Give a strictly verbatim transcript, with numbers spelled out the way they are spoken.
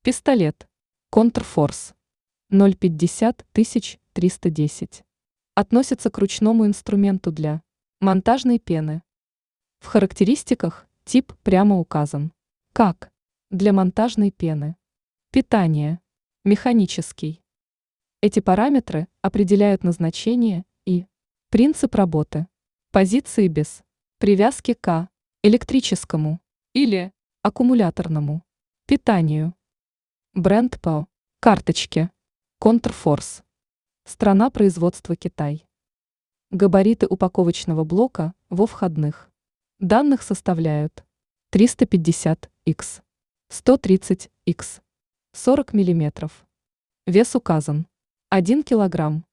Пистолет. Контрфорс. ноль пятьдесят тысяч триста десять. Относится к ручному инструменту для монтажной пены. В характеристиках тип прямо указан. Как? Для монтажной пены. Питание. Механический. Эти параметры определяют назначение и принцип работы. Позиции без привязки к электрическому или аккумуляторному питанию. Бренд по карточке. Контрфорс. Страна производства Китай. Габариты упаковочного блока во входных данных составляют триста пятьдесят икс, сто тридцать икс, сорок миллиметров. Вес указан один килограмм.